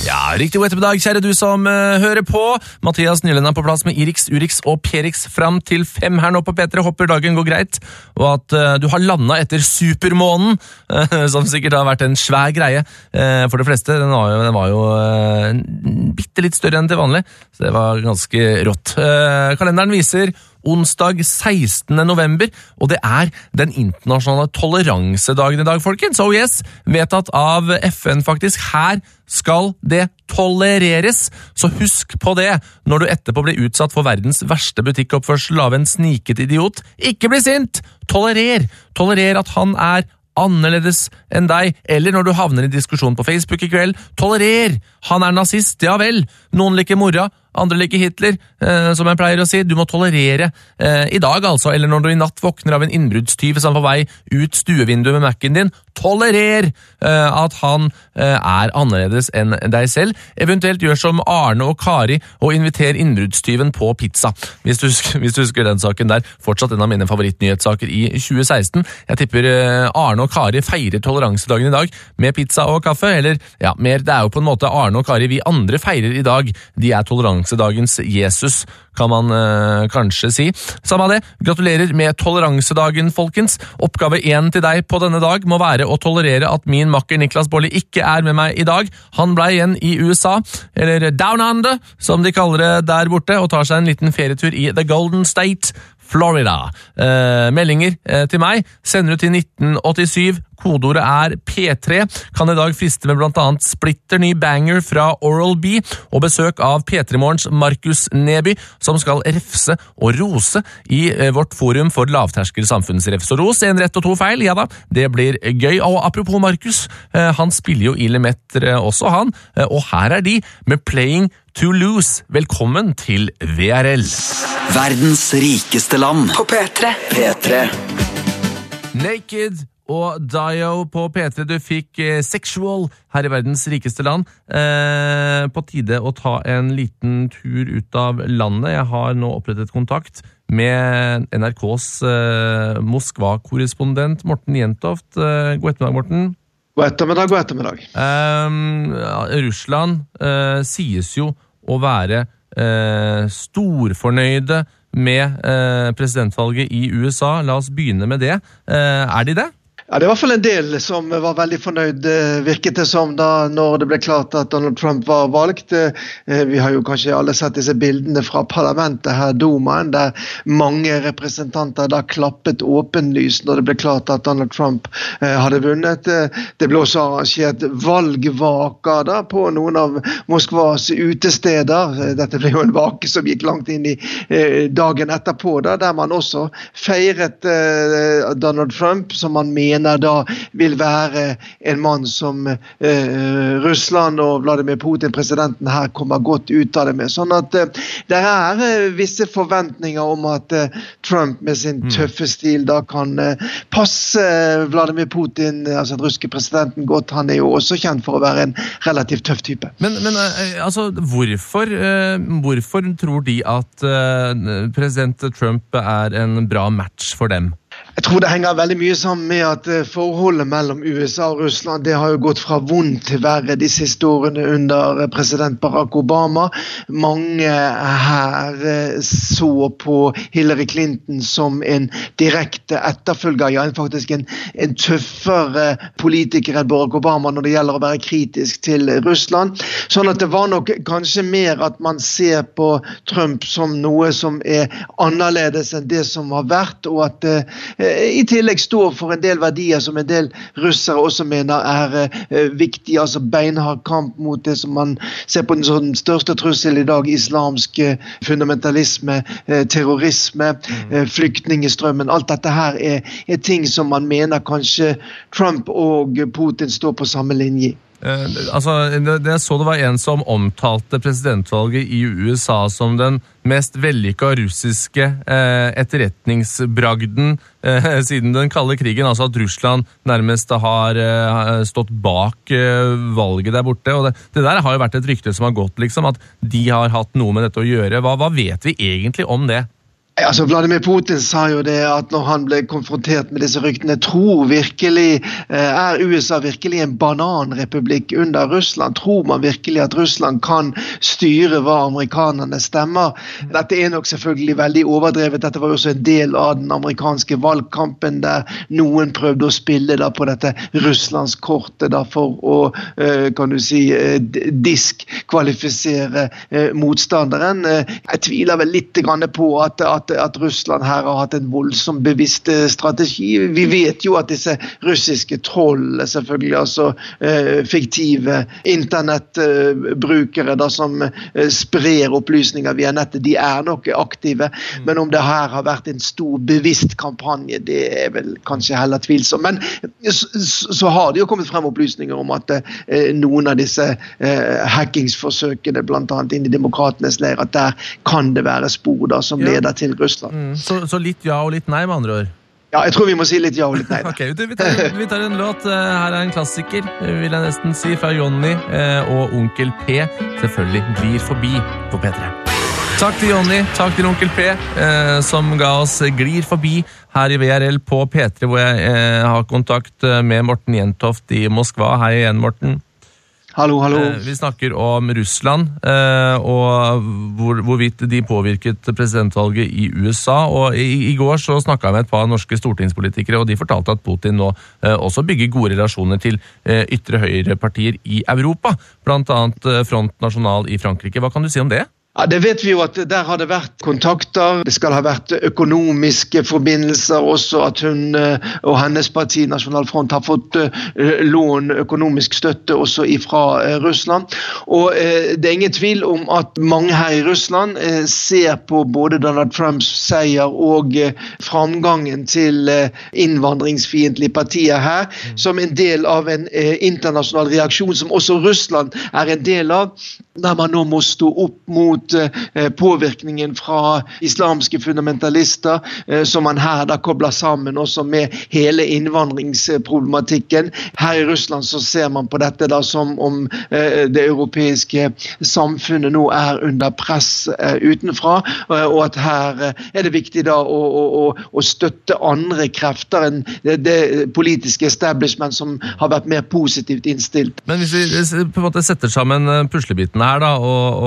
Ja, riktig god ettermiddag, kjære du som hører på. Mathias Nylund er på plass med Irix, Urix og Perix fram til 5 her nå på P3. Håper dagen går greit, og at du har landet etter supermånen, som sikkert har vært en svær greie for de fleste. Den var jo bitte litt større enn til vanlig, så det var ganske rått. Kalenderen viser onsdag 16. november, og det er den internasjonale toleransedagen i dag, folkens. Oh yes, vedtatt av FN faktisk. Her skal det tolereres, så husk på det når du etterpå blir utsatt for verdens verste butikkoppførsel av en sniket idiot. Ikke bli sint! Tolerer at han er annerledes enn deg, eller når du havner i diskusjon på Facebook i kveld, tolerer! Han er nazist, ja vel. Noen liker mora, andre liker Hitler, som jeg pleier å si. Du må tolerere i dag altså, eller når du i natt våkner av en innbruddstyv som er på vei ut stuevinduet med Mac'en din. Tolerer at han er annerledes enn deg selv. Eventuelt gjør som Arne og Kari og inviter innbruddstyven på pizza. Hvis du husker den saken der, fortsatt en av mine favorittnyhetssaker i 2016. Jeg tipper Arne og Kari feirer toleransedagen i dag med pizza og kaffe, eller ja, mer, det er jo på en måte Arne og Kari vi andre feirer i dag. De er toleransedagens Jesus, kan man kanskje si. Samme det, gratulerer med toleransedagen, folkens. Oppgave 1 til deg på denne dag må være å tolerere at min makker Niklas Baarli ikke er med meg i dag. Han ble igjen i USA, eller Down Under, som de kaller det der borte, og tar seg en liten ferietur i The Golden State, Florida. Meldinger til meg sender du til 1987. Kodeordet er P3. Kan i dag friste med blant annet splitter ny banger fra Oral-B og besøk av P3morgens Markus Neby, som skal refse og rose i vårt forum for lavterskel samfunnsrefs og ros. 1 rett og 2 feil, ja da, det blir gøy. Og apropos Markus, han spiller jo i Lemetter også han, og her er de med Playing to Lose. Velkommen til VRL. Verdens rikeste land på P3. Naked og Dio på P3. Du fikk Sexual her i verdens rikeste land. På tide å ta en liten tur ut av landet. Jeg har nå opprettet kontakt med NRKs Moskva-korrespondent Morten Jentoft. God ettermiddag, Morten. God ettermiddag. Russland sies jo å være storfornøyde med presidentvalget i USA. La oss begynne med det. Er de det? Ja, det var i hvert fall en del som var veldig fornøyd, virket det som da når det ble klart at Donald Trump var valgt. Vi har jo kanskje alle sett disse bildene fra parlamentet her, Dumaen, der mange representanter da klappet åpenlyst når det ble klart at Donald Trump hadde vunnet. Det ble også arrangert valgvaker da på noen av Moskvas utesteder. Dette ble jo en vake som gikk langt inn i dagen etterpå da, der man også feiret Donald Trump, som man mener da vil være en mann som Russland og Vladimir Putin, presidenten her, kommer godt ut av det med. Sånn at det er visse forventninger om at Trump med sin tøffe stil da kan passe Vladimir Putin, altså den russiske presidenten, godt. Han er jo også kjent for å være en relativt tøff type. Men altså, hvorfor tror de at president Trump er en bra match for dem? Jeg tror det henger veldig mye sammen med at forholdet mellom USA og Russland, det har jo gått fra vondt til verre de siste årene under president Barack Obama. Mange her så på Hillary Clinton som en direkte etterfølger, ja, faktisk en tøffere politiker enn Barack Obama når det gjelder å være kritisk til Russland. Sånn at det var nok kanskje mer at man ser på Trump som noe som er annerledes enn det som har vært, og at i tillegg står for en del verdier som en del russere også mener er viktig, altså beinhard kamp mot det som man ser på den største trussel i dag, islamsk fundamentalisme, terrorisme, flyktningestrømmen. Alt dette her er ting som man mener kanskje Trump og Putin står på samme linje. Jeg så det var en som omtalte presidentvalget i USA som den mest vellykka russiske etterretningsbragden siden den kalde krigen, altså at Russland nærmest har stått bak valget der borte, og det der har jo vært et rykte som har gått, liksom, at de har hatt noe med dette å gjøre. Hva vet vi egentlig om det? Altså, Vladimir Putin sa jo det at når han ble konfrontert med disse ryktene, er USA virkelig en bananrepublikk under Russland? Tror man virkelig at Russland kan styre hva amerikanerne stemmer? Dette er nok selvfølgelig veldig overdrevet. Dette var jo også en del av den amerikanske valgkampen der noen prøvde å spille da på dette Russlandskortet da for å, kan du si, diskvalifisere motstanderen. Jeg tviler vel litt grann på at Russland her har hatt en voldsom bevisst strategi. Vi vet jo at disse russiske troll, selvfølgelig, altså fiktive internettbrukere da, som sprer opplysninger via nettet, de er nok aktive, men om det her har vært en stor bevisst kampanje, det er vel kanskje heller tvilsomt. Men så har det jo kommet frem opplysninger om at noen av disse hackingsforsøkene, blant annet inn i demokratenes leir, at der kan det være spor da, som leder til Russland. Så litt ja og litt nei, med andre ord? Ja, jeg tror vi må si litt ja og litt nei. Ok, vi tar en låt. Her er en klassiker, vil jeg nesten si, fra Johnny og Onkel P. Selvfølgelig Glir forbi på P3. Takk til Johnny, takk til Onkel P, som ga oss Glir forbi her i VRL på P3, hvor jeg har kontakt med Morten Jentoft i Moskva. Hei igjen, Morten. Hallo. Vi snakker om Russland og hvorvidt de påvirket presidentvalget i USA. Og i går så snakket jeg med et par norske stortingspolitikere, og de fortalte at Putin nå også bygger gode relasjoner til ytre høyre partier i Europa, blant annet Front National i Frankrike. Hva kan du si om det? Ja, det vet vi jo at der har det vært kontakter, det skal ha vært økonomiske forbindelser, også at hun og hennes parti National Front har fått lån økonomisk støtte også fra Russland. Og det er ingen tvil om at mange her i Russland ser på både Donald Trumps seier og framgangen til innvandringsfiendtlige partier her som en del av en internasjonal reaksjon som også Russland er en del av, der man nå må stå opp mot påvirkningen fra islamske fundamentalister, som man her da kobler sammen også med hele innvandringsproblematikken. Her i Russland så ser man på dette da som om det europeiske samfunnet nå er under press utenfra, og at her er det viktig da å støtte andre krefter enn det politiske establishment som har vært mer positivt innstilt. Men hvis vi på en måte setter sammen puslebitene her da,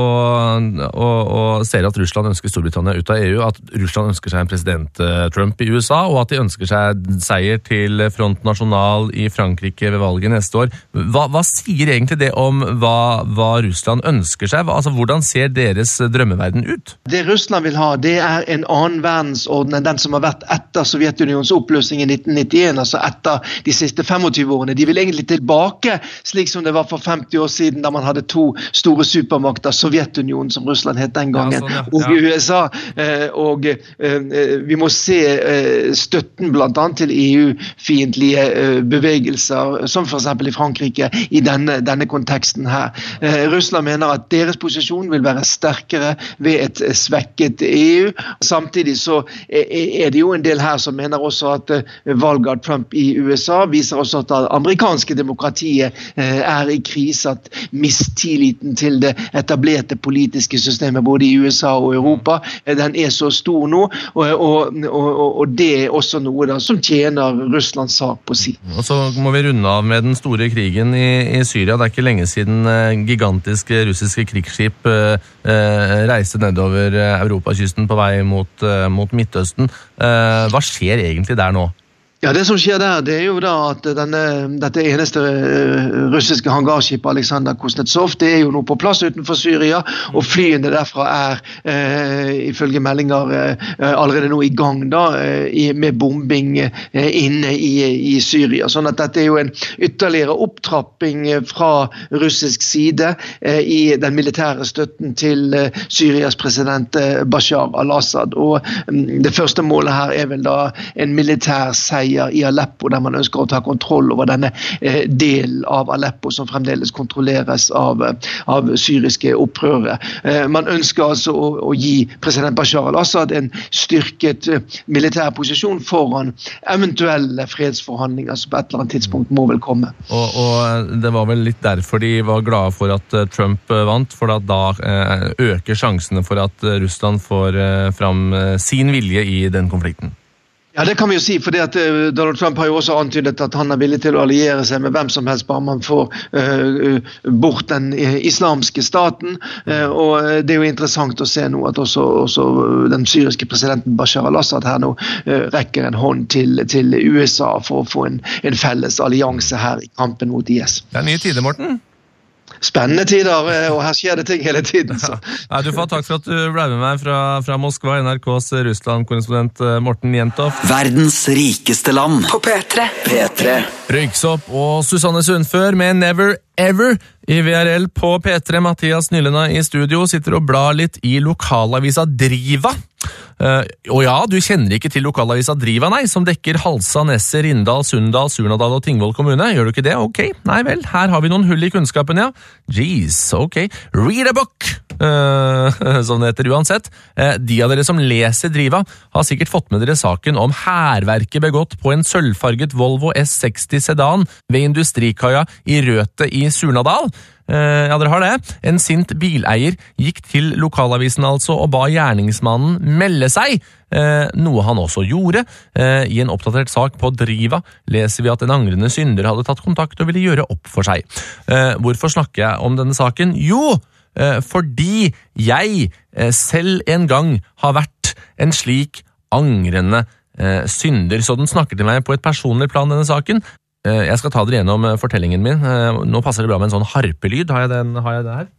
og ser at Russland ønsker Storbritannia ut av EU, at Russland ønsker seg en president Trump i USA, og at de ønsker seg seier til Front National i Frankrike ved valget neste år. Hva sier egentlig det om hva Russland ønsker seg? Altså, hvordan ser deres drømmeverden ut? Det Russland vil ha, det er en annen verdensorden enn den som har vært etter Sovjetunions oppløsning i 1991, altså etter de siste 25 årene. De vil egentlig tilbake, slik som det var for 50 år siden, da man hadde to store supermakter, Sovjetunionen, som Russland het den gangen, og USA, og vi må se støtten blant annet til EU-fiendtlige bevegelser, som for eksempel i Frankrike, i denne konteksten her. Russland mener at deres posisjon vil være sterkere ved et svekket EU. Samtidig så er det jo en del her som mener også at valget av Trump i USA viser også at det amerikanske demokratiet er i krise, at mistilliten til det etablerte politiske systemet både i USA og Europa, den er så stor nå, og det er også noe da, som tjener Russlands sak på si. Og så må vi runde av med den store krigen i Syria. Det er ikke lenge siden gigantiske russiske krigsskip reiste nedover Europakysten på vei mot Midtøsten. Hva skjer egentlig der nå? Ja, det som skjer der, det er jo da at dette eneste russiske hangarskipet Alexander Kuznetsov, det er jo nå på plass utenfor Syria, og flyene derfra ifølge meldinger allerede nå i gang da, med bombing inne i Syria. Sånn at dette er jo en ytterligere opptrapping fra russisk side i den militære støtten til Syrias president Bashar al-Assad. Og det første målet her er vel da en militær seier i Aleppo, der man ønsker å ta kontroll over denne delen av Aleppo som fremdeles kontrolleres av syriske opprørere. Man ønsker altså å gi president Bashar al-Assad en styrket militær posisjon foran eventuelle fredsforhandlinger som på et eller annet tidspunkt må vel komme. Og det var vel litt derfor de var glade for at Trump vant, for da øker sjansene for at Russland får fram sin vilje i den konflikten. Ja, det kan vi jo si, fordi at Donald Trump har jo også antydet at han er villig til å alliere seg med hvem som helst, bare man får bort den islamske staten, og det er jo interessant å se nå at også den syriske presidenten Bashar al-Assad her nå rekker en hånd til USA for å få en felles allianse her i kampen mot IS. Det er nye tider, Morten. Spennende tider, og her skjer det ting hele tiden. Så. Ja, du får takk for at du ble med meg fra Moskva, NRKs Russland-korrespondent Morten Jentoft. Verdens rikeste land. På P3. Røyksopp og Susanne Sundfør med Never Ever i VRL på P3. Mathias Nylenda i studio sitter og blar litt i lokalavisa Driva. Og ja, du kjenner ikke til lokalavisa Driva, nei, som dekker Halsa, Nesset, Rindal, Sundal, Surnadal og Tingvoll kommune. Gjør du ikke det? Ok, nei vel, her har vi noen hull i kunnskapen, ja. Jeez, ok. Read a book! Som det heter uansett. De av dere som leser Driva har sikkert fått med dere saken om hærverket begått på en sølvfarget Volvo S60 sedan ved industrikaia i Røte i Surnadal. Ja, dere har det. En sint bileier gikk til lokalavisen altså og ba gjerningsmannen melde seg, noe han også gjorde. I en oppdatert sak på Driva leser vi at en angrende synder hadde tatt kontakt og ville gjøre opp for seg. Hvorfor snakker jeg om denne saken? Jo, fordi jeg selv en gang har vært en slik angrende synder, så den snakker til meg på et personlig plan, denne saken. Jeg skal ta dere gjennom fortellingen min. Nå passer det bra med en sånn harpelyd. Har jeg det her?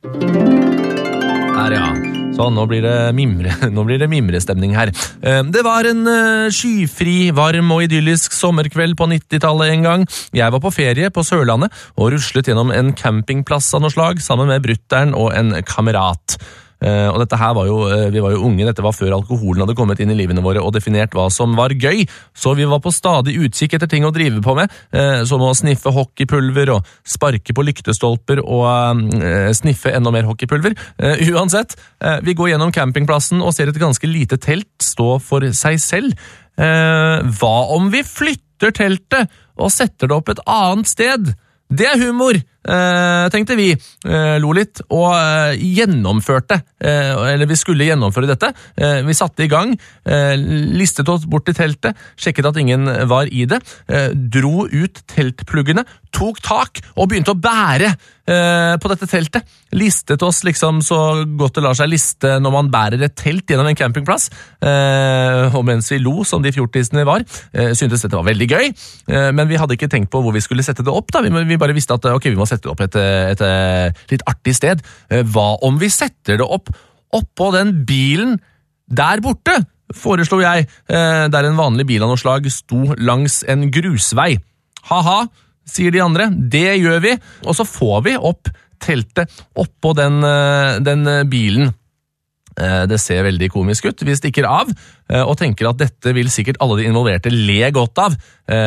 Her, ja. Sånn, nå blir det mimrestemning her. Det var en skyfri, varm og idyllisk sommerkveld på 90-tallet en gang. Jeg var på ferie på Sørlandet og ruslet gjennom en campingplass av noe slag sammen med brutteren og en kamerat. Og dette her vi var jo unge, dette var før alkoholen hadde kommet inn i livene våre og definert hva som var gøy, så vi var på stadig utkikk etter ting å drive på med, som å sniffe hockeypulver og sparke på lyktestolper og sniffe enda mer hockeypulver. Uansett, vi går gjennom campingplassen og ser et ganske lite telt stå for seg selv. Hva om vi flytter teltet og setter det opp et annet sted? Det er humor, tenkte vi, lo litt, og gjennomførte, eller vi skulle gjennomføre dette. Vi satte i gang, listet oss bort til teltet, sjekket at ingen var i det, dro ut teltpluggene, tok tak og begynte å bære på dette teltet. Listet oss liksom så godt det lar seg liste når man bærer et telt gjennom en campingplass. Og mens vi lo, som de fjortisene var, syntes dette var veldig gøy, men vi hadde ikke tenkt på hvor vi skulle sette det opp da. Vi bare visste at ok, vi må sette det opp et litt artig sted. Hva om vi setter det oppå den bilen der borte, foreslo jeg, der en vanlig bil av noe slag sto langs en grusvei. Haha, sier de andre, det gjør vi, og så får vi opp teltet oppå den bilen. Det ser veldig komisk ut. Vi stikker av og tenker at dette vil sikkert alle de involverte le godt av.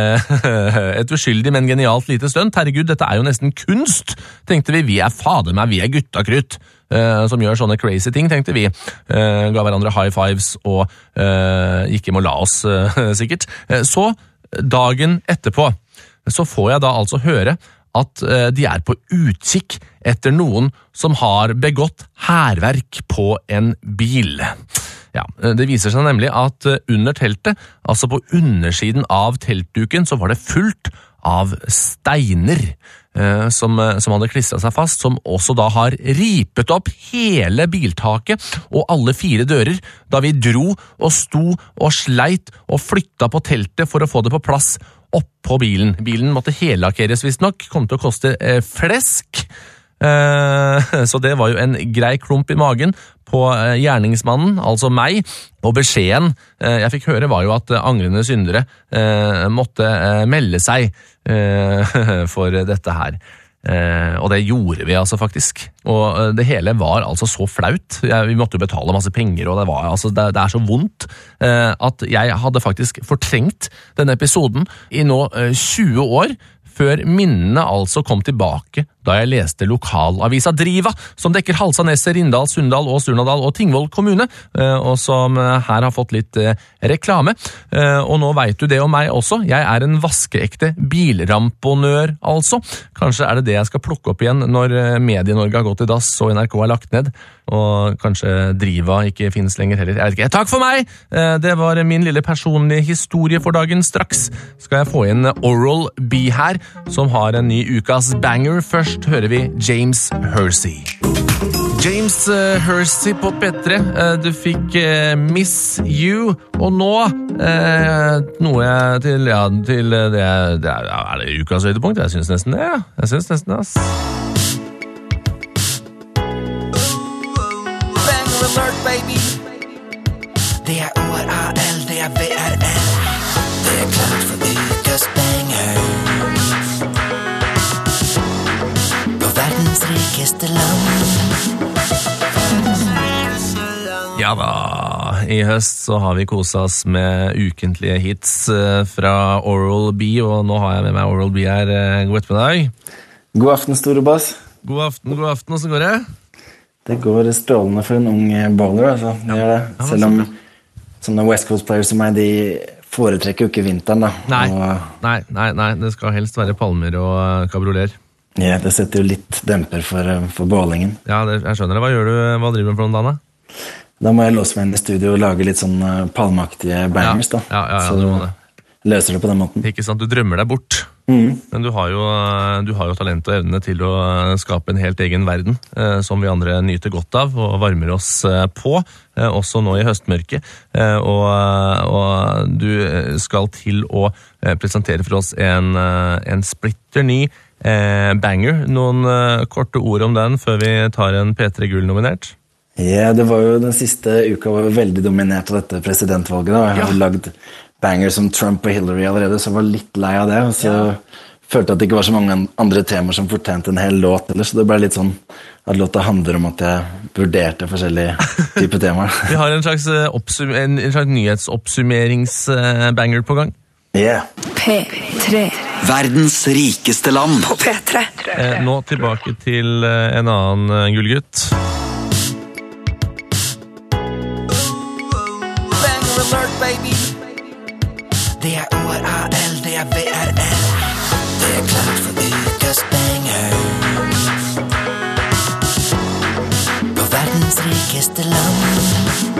Et uskyldig, men genialt lite stunt. Herregud, dette er jo nesten kunst, tenkte vi. Vi er fader meg, vi er guttakrutt som gjør sånne crazy ting, tenkte vi. Ga hverandre high fives og gikk hjem og la oss, sikkert. Så dagen etterpå så får jeg da altså høre at de er på utkikk etter noen som har begått hærverk på en bil. Ja, det viser seg nemlig at under teltet, altså på undersiden av teltduken, så var det fullt av steiner som hadde klistret seg fast, som også da har ripet opp hele biltaket og alle 4 dører, da vi dro og sto og sleit og flytta på teltet for å få det på plass oppå bilen. Bilen måtte hellakkeres visst nok, kom til å koste flesk, så det var jo en grei klump i magen på gjerningsmannen, altså meg, og beskjeden jeg fikk høre var jo at angrende syndere måtte melde seg for dette her. Og det gjorde vi altså faktisk. Og det hele var altså så flaut. Vi måtte jo betale masse penger, og det er så vondt at jeg hadde faktisk fortrengt denne episoden i nå 20 år, før minnene altså kom tilbake da jeg leste lokalavisa Driva, som dekker Halsaneset, Rindal, Sundal og Surnadal og Tingvoll kommune, og som her har fått litt reklame. Og nå vet du det om meg også. Jeg er en vaskeekte bilramponør, altså. Kanskje er det jeg skal plukke opp igjen når Medie-Norge har gått i dass og NRK er lagt ned, og kanskje Driva ikke finnes lenger heller. Jeg vet ikke. Takk for meg! Det var min lille personlige historie for dagen. Straks skal jeg få inn Oral-B her, som har en ny ukas banger. Først hører vi James Hersey. James Hersey på P3. Du fikk Miss You, og nå noe til det er det ukas høydepunkt? Jeg synes nesten det, ja. Jeg synes nesten det, ass. Banger alert, baby. Det er ORAL, det er VRL. Det er klart for ukas banger. Verdens rikeste land. Ja da, i høst så har vi koset oss med ukentlige hits fra Oral-B, og nå har jeg med meg Oral-B her. God ettermiddag. God aften, store bass. God aften, hvordan går det? Det går strålende for en ung bowler, altså. Det gjør det. Selv om sånne West Coast players som meg, de foretrekker jo ikke vinteren, da. Nei, det skal helst være palmer og kabrioler. Ja, det setter jo litt demper for bowlingen. Ja, jeg skjønner det. Hva driver du med for noen dager? Da må jeg låse meg inn i studio og lage litt sånn palmaktige bangers, da. Ja, så du må det. Løser det på den måten. Ikke sant, du drømmer deg bort. Men du har jo talent og evne til å skape en helt egen verden, som vi andre nyter godt av og varmer oss på, også nå i høstmørket. Og du skal til å presentere for oss en splitter ny banger. Noen korte ord om den før vi tar en P3 Gull nominert? Ja, det var jo den siste uka var jo veldig dominert av dette presidentvalget da. Jeg har jo lagd banger som Trump og Hillary allerede, så jeg var litt lei av det, og så følte jeg at det ikke var så mange andre temaer som fortjente en hel låt, eller, så det ble litt sånn at låta handler om at jeg vurderte forskjellige typer temaer. Vi har en slags nyhetsoppsummeringsbanger på gang. Yeah. P3. Verdens rikeste land på P3. Nå tilbake til en annen gullgutt. Banger alert, baby. Det er ORAL, det er VRL. Det er klart for ukas banger. På verdens rikeste land.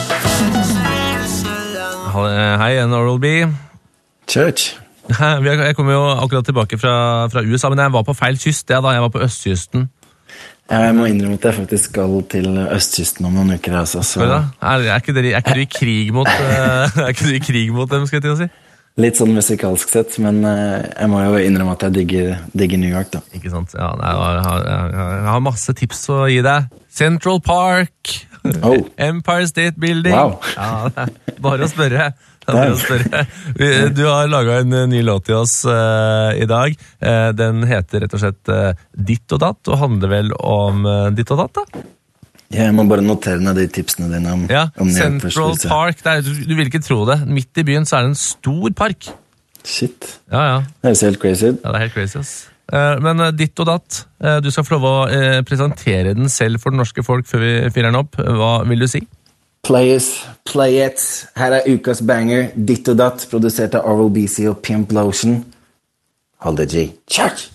Hei, Oral-B. Church. Jeg kom jo akkurat tilbake fra USA, men jeg var på feil kyst, da. Jeg var på østkysten. Jeg må innrømme at jeg faktisk skal til østkysten om noen uker. Altså, så... Er ikke du i krig mot dem, skal jeg til å si? Litt sånn musikalsk sett, men jeg må jo innrømme at jeg digger New York, da. Ikke sant? Ja, jeg har masse tips å gi deg. Central Park, Empire State Building. Wow. Ja, bare å spørre. Du har laget en ny låt til oss i dag. Den heter rett og slett Ditt og Datt, og handler vel om ditt og datt, da? Ja, jeg må bare notere ned de tipsene dine om Central Park. Du vil ikke tro det. Midt i byen så er det en stor park. Shit. Ja. Det er helt crazy. Ja, det er helt crazy, ass. Men ditt og datt, du skal få lov å presentere den selv for den norske folk før vi fyrer den opp. Hva vil du si? Play it. Her er ukas banger, Ditt og Datt, produsert av Oral-B og Pimp Lotion. Hold det, G. Church!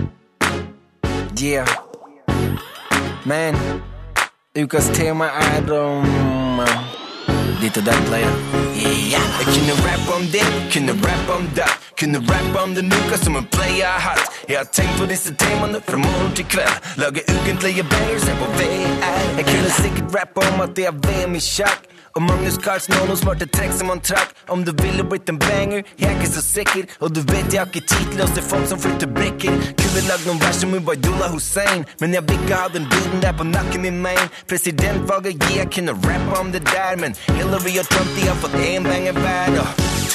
Yeah. Man, ukas tema er Ditt og Datt, player. Yeah. Jeg kunne rappe om det, kunne rappe om datt. Kunne rappe om den uka som en player har hatt. Jeg har tenkt på disse temaene fra morgen til kveld. Lage ukentlige bangers her på VR. Jeg kunne sikkert rappe om at det er VM i sjakk. Og Magnus Carlsen og noen smarte trekk som han trakk. Om det ville blitt en banger, jeg er ikke så sikker. Og du vet jeg har ikke tid til å se folk som flytter brikker. Kunne lagt noen vers som Ubaydullah Hussein. Men jeg vil ikke ha den bilden der på nakken min, man. Presidentvalget, jeg kunne rappe om det der. Men Hillary og Trump, de har fått en banger hver.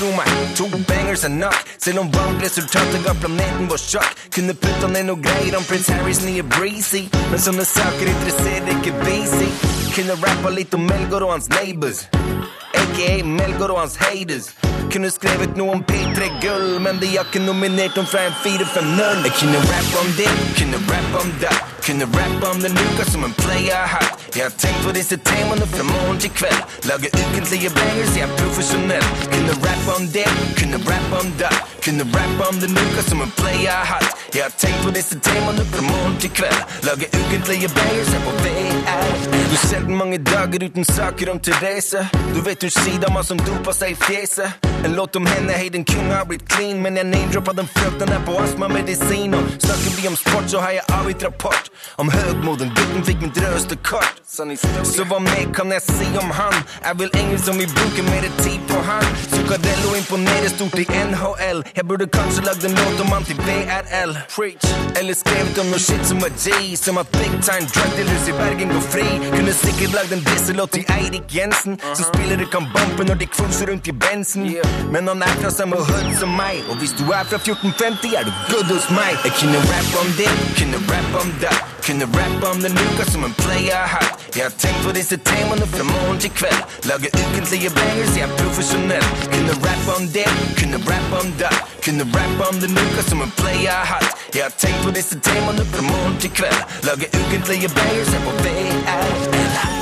tro meg, 2 bangers er nok. Selv om valgresultatet ga planeten vår sjokk. Kunne putta ned noe greier om Prince Harrys nye Breezy. Men sånne saker interesserer ikke BC. Kunne rappa litt om Melgaard og hans neighbors, a.k.a. Melgaard og hans haters. Kunne skrevet noe om P3-gull, men de har ikke nominert om fra en 4-5-0. Jeg kunne rappe om det, kunne rappe om det. Kunne rappe om den uka som en player har hatt. Jeg har tenkt på disse temaene fra morgen til kveld. Lage ukentlige bangers, jeg er profesjonell. Kunne rappe om det, kunne rappe om det. Kunne rappe om den uka som en player har hatt. Jeg har tenkt på disse temaene fra morgen til kveld. Lage ukentlige bangers, jeg er på VR. Du ser den mange dager uten saker om Therese. Du vet hun sidama som dopa seg i fjeset. En låt om henne, hei den kunne ha blitt clean. Men jeg name-droppa den frøkten der på astma-medisiner. Snakker vi om sport, så har jeg avgitt rapport om høgmoden, gutten fikk min drøste kort. Så hva mer kan jeg si om han? Jeg vil engelsk som vi bruker mer tid på han. Zuccarello imponerer stort i NHL. Jeg burde kanskje lagd en låt om han til VRL. Preach. Eller skrevet om noe shit som er G. Som at big time drug dealers i Bergen går fri. Kunne sikkert lagd en disselåt til Eirik Jensen, som spillere kan bumpe når de cruiser rundt i bensen. Men han er fra samme hood som meg, og hvis du er fra 1450 er du good hos meg. Jeg kunne rappe om det, kunne rappe om det. Kunne rappe om den uka som en player har hatt. Jeg har tenkt på disse temaene fra morgen til kveld. Lage ukentlige bangers, jeg er profesjonell. Kunne rappe om det, kunne rappe om det. Kunne rappe om den uka som en player har hatt. Jeg har tenkt på disse temaene fra morgen til kveld. Lage ukentlige bangers, jeg er på VRL.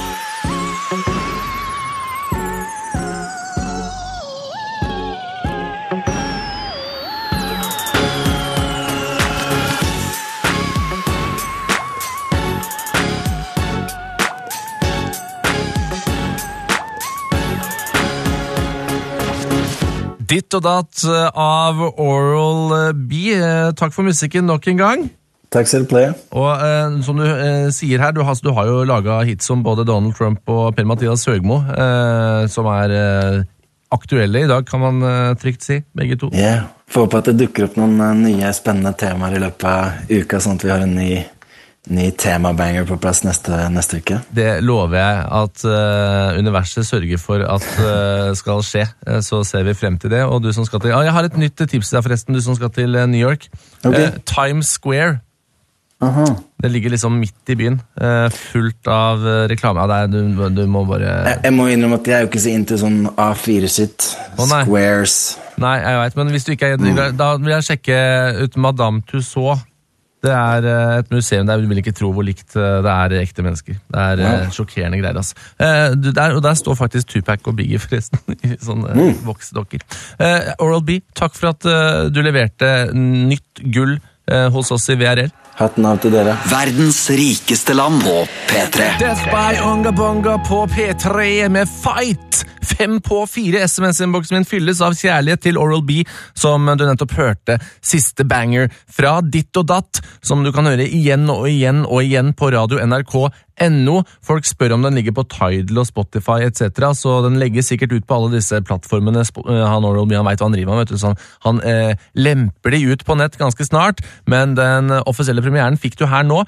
Ditt og datt av Oral B. Takk for musikken nok en gang. Takk skal du play. Og som du sier her, du har jo laget hits om både Donald Trump og Per-Mathias Høgmo, som er aktuelle i dag, kan man trygt si, begge to. Ja, får håpe at det dukker opp noen nye spennende temaer i løpet av uka, sånn at vi har en ny temabanger på plass neste uke. Det lover jeg at universet sørger for at skal skje, så ser vi frem til det. Og du som skal til... jeg har et nytt tips der forresten, du som skal til New York. Okay. Times Square. Aha. Det ligger liksom midt i byen, fullt av reklame. Ja, du må bare... Jeg må innrømme at jeg er jo ikke så into sånn A4-sitt, squares. Nei, jeg vet, men hvis du ikke er... Da vil jeg sjekke ut Madame Tussauds. Det er et museum der du vil ikke tro hvor likt det er ekte mennesker. Det er sjokkerende greier, altså. Og der står faktisk Tupac og Biggie forresten, i sånne voksdokker. Oral B, takk for at du leverte nytt gull hos oss i VRL. Hatten av til dere. Verdens rikeste land på P3. Death by Unga Bunga på P3 med Fight. 5 på 4 SMS-inboksen min fylles av kjærlighet til Oral B, som du nettopp hørte siste banger fra Ditt og Datt, som du kan høre igjen og igjen og igjen på Radio NRK.no. Folk spør om den ligger på Tidal og Spotify etc., så den legger sikkert ut på alle disse plattformene. Han Oral B, han vet hva han driver med, vet du, sånn. Han lemper de ut på nett ganske snart, men den offisielle premieren fikk du her nå,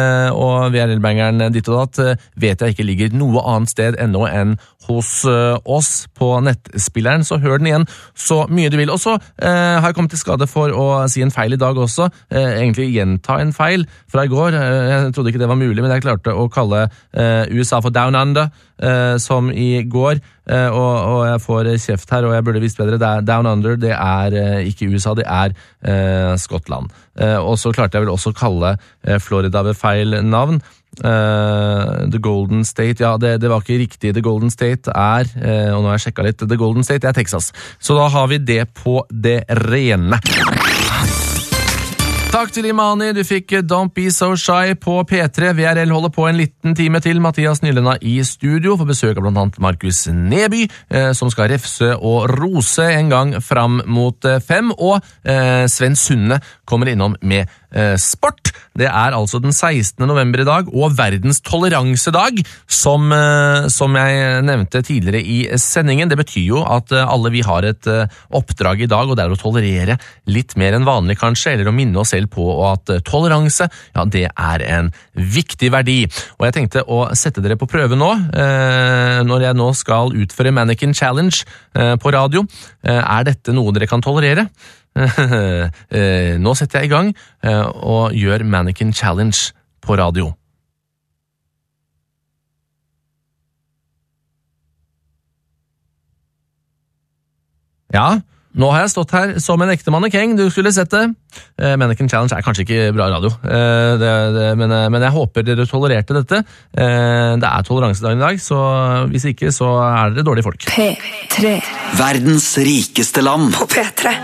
og VRL-bangeren Ditt og Datt vet jeg ikke ligger noe annet sted ennå enn hos oss på nettspilleren, så hør den igjen så mye du vil. Og så har jeg kommet til skade for å si en feil i dag også, egentlig gjenta en feil fra i går. Jeg trodde ikke det var mulig, men jeg klarte å kalle USA for Down Under, som i går, og jeg får kjeft her, og jeg burde visst bedre. Down Under, det er ikke USA, det er Skottland. Og så klarte jeg vel også å kalle Florida ved feil navn. The Golden State, ja, det var ikke riktig. The Golden State er, og nå har jeg sjekket litt, The Golden State er Texas. Så da har vi det på det rene. Takk til Imani, du fikk Don't Be So Shy på P3. VRL holder på en liten time til. Mathias Nylenda i studio for besøk av blant annet Markus Neby, som skal refse og rose en gang fram mot 5, og Sven Sunne kommer innom med sport. Det altså den 16. november i dag, og verdens toleransedag, som jeg nevnte tidligere i sendingen. Det betyr jo at alle vi har et oppdrag i dag, og det å tolerere litt mer enn vanlig kanskje, eller å minne oss selv på at toleranse, ja, det en viktig verdi. Og jeg tenkte å sette dere på prøve nå, når jeg nå skal utføre Mannequin Challenge på radio. Dette noe dere kan tolerere? Nå setter jeg i gang og gjør Mannequin Challenge på radio. Ja, nå har jeg stått her som en ekte mannekeng, du skulle sett det. Mannequin Challenge kanskje ikke bra radio, men jeg håper dere tolererte dette. Det toleransedagen i dag, så hvis ikke så dere dårlige folk. P3. Verdens rikeste land. På P3.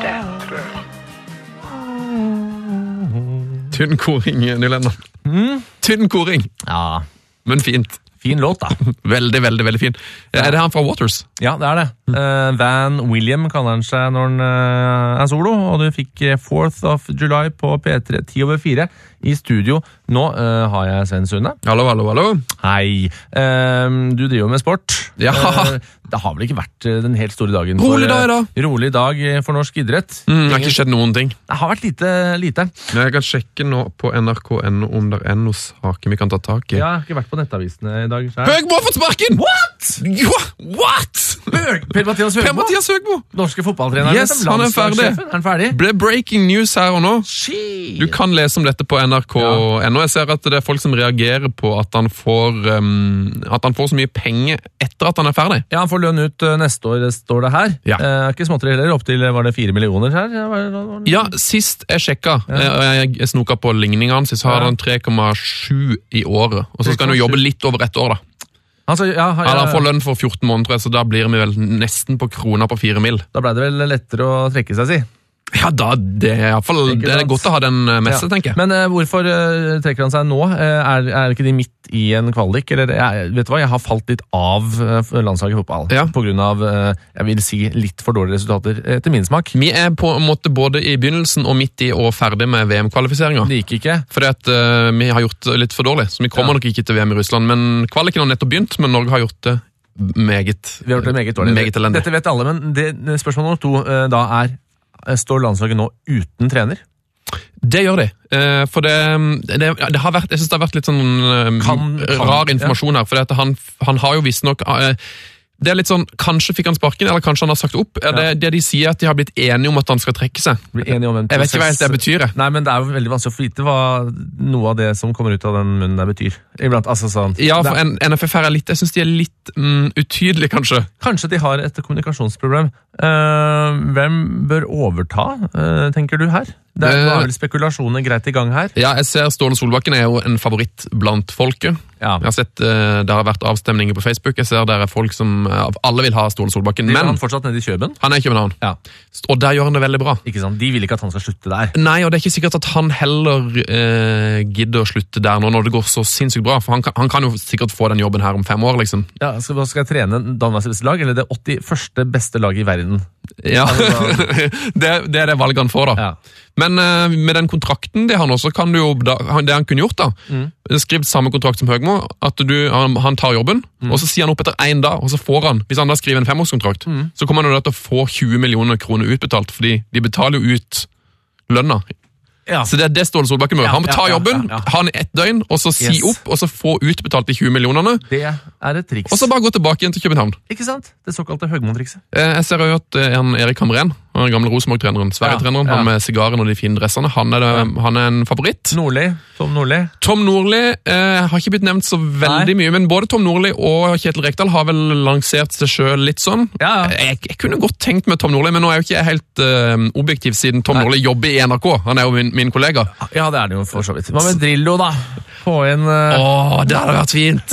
Tynn koring, Nylenda. Tynn koring. Ja. Men fint. Fin låt da. Veldig, veldig, veldig fin. Det han fra Waters? Ja, det det. Van William kaller han seg når han solo, og du fikk 4th of July på P3 10:04 i studio. Nå har jeg Sven Sunde. Hallo, hallo, hallo. Hei. Du driver med sport. Ja. Det har vel ikke vært den helt store dagen. Rolig dag da. Rolig dag for norsk idrett. Det har ikke skjedd noen ting. Det har vært lite. Jeg kan sjekke nå på NRK.no om det noe saker vi kan ta tak i. Ja, jeg har ikke vært på nettavisene i dag. Høgmo har fått sparken! What? What? Per-Mathias Høgmo? Per-Mathias Høgmo. Norske fotballtrener. Yes, han ferdig. Han ferdig? Ble breaking news her og nå. Shit. Du kan lese om dette på NRK.no. Jeg ser at det folk som reagerer på at han får så mye penger etter at han ferdig. Ja, han får lønn ut neste år, står det her. Ja. Ikke småtteri heller, opp til, var det 4 millioner her? Ja, sist jeg sjekket, jeg snoket på ligningene, så har han 3,7 i året. Og så skal han jo jobbe litt over et år da. Altså, Han får lønn for 14 måneder, så da blir vi vel nesten på krona på 4 mil. Da ble det vel lettere å trekke seg, si. Ja, det godt å ha den messe, tenker jeg. Men hvorfor trekker han seg nå? Ikke de midt i en kvalik? Eller, vet du hva, jeg har falt litt av landslaget i fotball. Ja. På grunn av, jeg vil si, litt for dårlige resultater etter min smak. Vi på en måte både i begynnelsen og midt i og ferdig med VM-kvalifiseringer. Det gikk ikke. Fordi at vi har gjort litt for dårlig, så vi kommer nok ikke til VM i Russland. Men kvaliken har nettopp begynt, men Norge har gjort det meget. Vi har gjort det meget dårlig. Meget elendig. Dette vet alle, men spørsmål nummer 2 da står landslaget nå uten trener? Det gjør de. For det har vært, jeg synes det har vært litt sånn rar informasjon her, for han har jo visst nok det litt sånn, kanskje fikk han sparken, eller kanskje han har sagt opp. Det de sier at de har blitt enige om at han skal trekke seg. Jeg vet ikke hva det betyr. Nei, men det jo veldig vanskelig å vite hva noe av det som kommer ut av den munnen der betyr. Iblant, altså sånn. Ja, for NFF her litt, jeg synes de litt utydelige, kanskje. Kanskje de har et kommunikasjonsproblem. Hvem bør overta, tenker du her? Det var vel spekulasjoner greit i gang her. Ja, jeg ser Ståle Solbakken jo en favoritt blant folket. Ja. Jeg har sett, det har vært avstemninger på Facebook. Jeg ser der folk som alle vil ha Ståle Solbakken. Men han fortsatt nede i Køben? Han i København. Ja. Og der gjør han det veldig bra. Ikke sant? De vil ikke at han skal slutte der. Nei, og det ikke sikkert at han heller gidder å slutte der nå når det går så sinnssykt bra. For han kan jo sikkert få den jobben her om 5 år, liksom. Ja, skal jeg trene Danmarks beste lag, eller det 81. beste laget i verden? Ja, det det valget han får da. Ja. Men med den kontrakten det han også kan du jo, det han kunne gjort da, skrive samme kontrakt som Høgmo, at han tar jobben, og så sier han opp etter 1 dag, og så får han, hvis han da skriver en 5-årskontrakt, så kommer han jo da til å få 20 millioner kroner utbetalt, fordi de betaler jo ut lønna. Ja. Så det Ståle Solbakken må. Han må ta jobben, ha den 1 døgn, og så si opp, og så få utbetalt de 20 millionerne. Det et triks. Og så bare gå tilbake igjen til København. Ikke sant? Det såkalte Høgmo-trikset. Jeg ser jo at Erik Hamren, den gamle Rosenborg-treneren, Sverige-treneren, han med sigaren og de fine dressene, han en favoritt. Tom Nordli. Tom Nordli har ikke blitt nevnt så veldig mye, men både Tom Nordli og Kjetil Rekdal har vel lansert seg selv litt sånn. Ja. Jeg kunne godt tenkt med Tom Nordli, men nå jo ikke jeg helt objektiv siden Tom Nordli jobber i NRK. Han jo min kollega. Ja, det det jo for så vidt. Hva med Drillo da? Få inn... det hadde vært fint.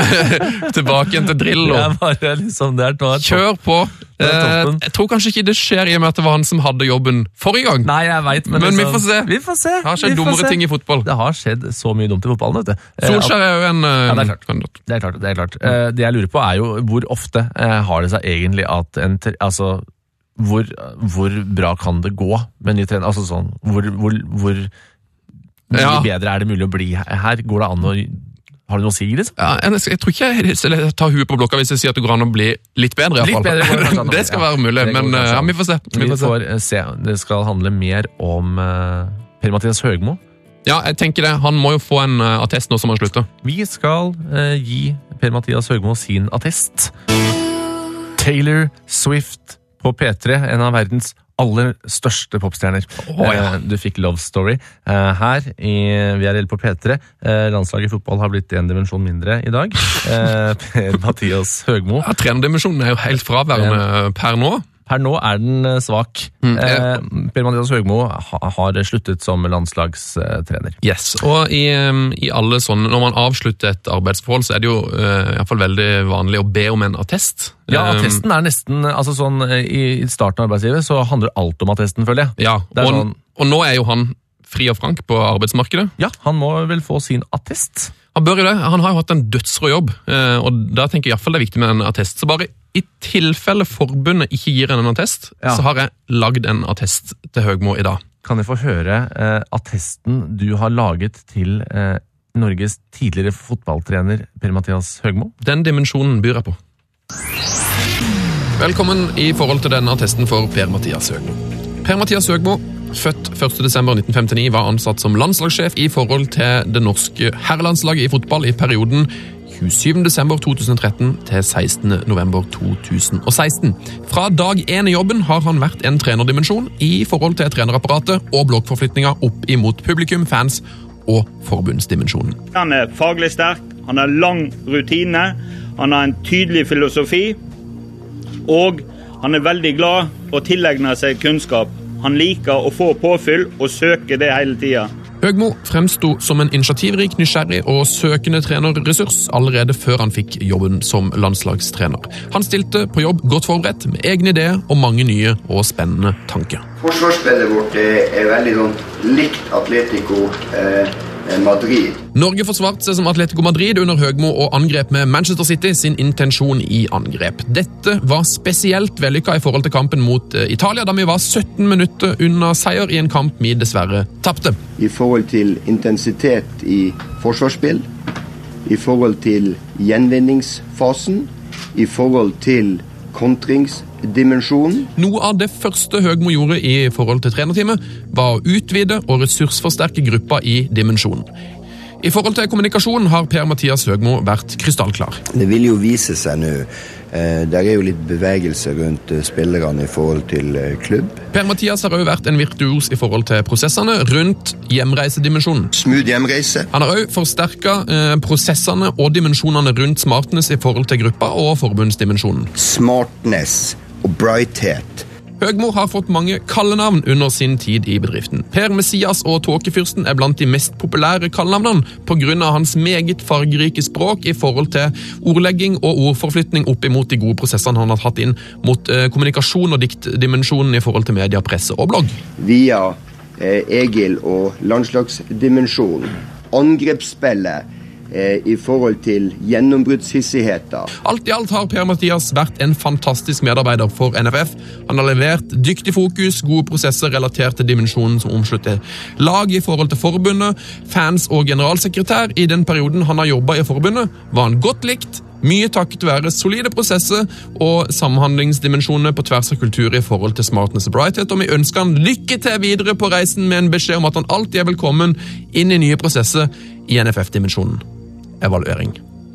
Tilbake igjen til Drillo. Det bare liksom Kjør på. Jeg tror kanskje ikke det skjer i og med at det var han som hadde jobben forrige gang. Nei, jeg vet, men vi får se. Vi får se. Det har skjedd dummere ting i fotball. Det har skjedd så mye dumt i fotballen, vet du. Solskjær jo en... Ja, det er klart. Det jeg lurer på jo, hvor ofte har det seg egentlig at altså, hvor bra kan det gå med en ny trener? Altså sånn, hvor mye bedre er det mulig å bli her? Går det an å... Har du noe å si, liksom? Ja, jeg tror ikke jeg tar huet på blokka hvis jeg sier at det går an å bli litt bedre, i hvert fall. Litt bedre, det skal være mulig, men ja, vi får se. Vi får se. Det skal handle mer om Per-Mathias Høgmo. Ja, jeg tenker det. Han må jo få en attest nå som han slutter. Vi skal gi Per-Mathias Høgmo sin attest. Taylor Swift på P3, en av verdens aller største popstjerner. Du fikk Love Story. Her i VRL på P3, landslaget i fotball har blitt en dimensjon mindre i dag. Per-Mathias Høgmo. Ja, trenerdimensjonen er jo helt fraværende per nå. Her nå er den svak. Per-Mathias Høgmo har sluttet som landslagstrener. Yes, og i alle sånne, når man avslutter et arbeidsforhold, så er det jo i hvert fall veldig vanlig å be om en attest. Ja, attesten er nesten, altså sånn, i starten av arbeidslivet så handler alt om attesten, føler jeg. Ja, og nå er jo han fri og frank på arbeidsmarkedet. Ja, han må vel få sin attest. Han bør jo det. Han har jo hatt en dødsrå jobb, og da tenker jeg i hvert fall det er viktig med en attest. Så bare i tilfelle forbundet ikke gir en attest, så har jeg lagd en attest til Høgmo i dag. Kan jeg få høre attesten du har laget til Norges tidligere fotballtrener Per-Mathias Høgmo? Den dimensjonen byr jeg på. Velkommen i forhold til denne attesten for Per-Mathias Høgmo. Per-Mathias Høgmo, født 1. desember 1959, var ansatt som landslagssjef i forhold til det norske herrelandslaget i fotball i perioden 27. desember 2013 til 16. november 2016. Fra dag 1 i jobben har han vært en trenerdimensjon i forhold til trenerapparatet og blokkforflytninger opp imot publikum, fans og forbundsdimensjonen. Han er faglig sterk, han har lang rutine, han har en tydelig filosofi, og han er veldig glad å tilegne seg kunnskap. Han liker å få påfyll og søke det hele tiden. Høgmo fremsto som en initiativrik, nysgjerrig og søkende trenerressurs allerede før han fikk jobben som landslagstrener. Han stilte på jobb godt forberedt, med egne ideer og mange nye og spennende tanker. Forsvarsspillet vårt er veldig likt Atletico Madrid. Norge forsvarte seg som Atletico Madrid under Høgmo og angrep med Manchester City sin intensjon i angrep. Dette var spesielt vellykket i forhold til kampen mot Italia, da vi var 17 minutter unna seier i en kamp vi dessverre tapte. I forhold til intensitet i forsvarsspill, i forhold til gjenvinningsfasen, i forhold til kontringsdimensjonen. Noe av det første Høgmo gjorde i forhold til trenerteamet var å utvide og ressursforsterke gruppa i dimensjonen. I forhold til kommunikasjon har Per-Mathias Høgmo vært krystallklar. Det vil jo vise seg nå. Der er jo litt bevegelse rundt spillerne i forhold til klubb. Per-Mathias har også vært en virtuos i forhold til prosessene rundt hjemreisedimensjonen. Smooth hjemreise. Han har også forsterket prosessene og dimensjonene rundt smartness i forhold til gruppa og forbundsdimensjonen. Smartness og brighthet. Høgmo har fått mange kallenavn under sin tid i bedriften. Per Messias og Tåkefyrsten er blant de mest populære kallenavnene på grunn av hans meget fargerike språk i forhold til ordlegging og ordforflytning opp imot de gode prosessene han har hatt inn mot kommunikasjon og diktdimensjonen i forhold til media, presse og blogg. Via Egil og landslagsdimensjonen. Angrepsspillet i forhold til gjennombruddshissigheter. Alt i alt har Per-Mathias vært en fantastisk medarbeider for NFF. Han har levert dyktig fokus, gode prosesser relatert til dimensjonen som omslutter lag i forhold til forbundet, fans og generalsekretær. I den perioden han har jobbet i forbundet, var han godt likt, mye takket være solide prosesser og samhandlingsdimensjoner på tvers av kultur i forhold til smartness og brighthet, og vi ønsker han lykke til videre på reisen med en beskjed om at han alltid er velkommen inn i nye prosesser i NFF-dimensjonen. Evaluering.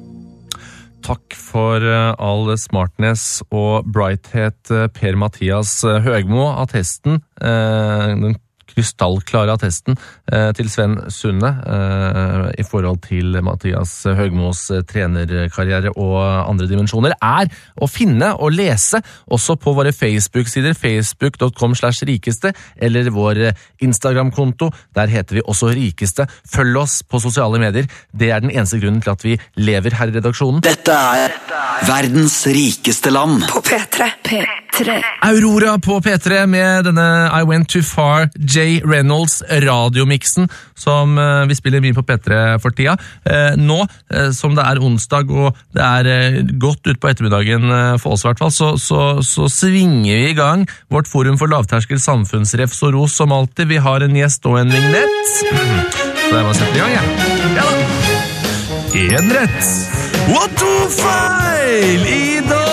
Takk for all smartness og brighthet, Per-Mathias Høgmo. Attesten, den krystallklare attesten til Sven Sunde i forhold til Mathias Høgmos trenerkarriere og andre dimensjoner er å finne og lese også på våre Facebook-sider, facebook.com/rikeste, eller vår Instagram-konto. Der heter vi også Rikeste. Følg oss på sosiale medier. Det er den eneste grunnen til at vi lever her i redaksjonen. Dette er verdens rikeste land. På P3. Aurora på P3 med denne I Went Too Far, Jay Reynolds radiomiksen, som vi spiller mye på P3 for tida. Nå, som det er onsdag og det er godt ut på ettermiddagen for oss i hvert fall, så svinger vi i gang vårt forum for lavterskel samfunnsrefs og ros som alltid. Vi har en gjest og en vignett. Så jeg bare setter i gang, jeg. Ja da. 1 rett. Og 2 feil i dag.